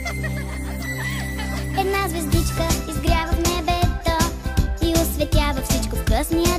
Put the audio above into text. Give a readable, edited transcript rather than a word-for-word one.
Една звездичка изгрява в небето и осветява всичко в късния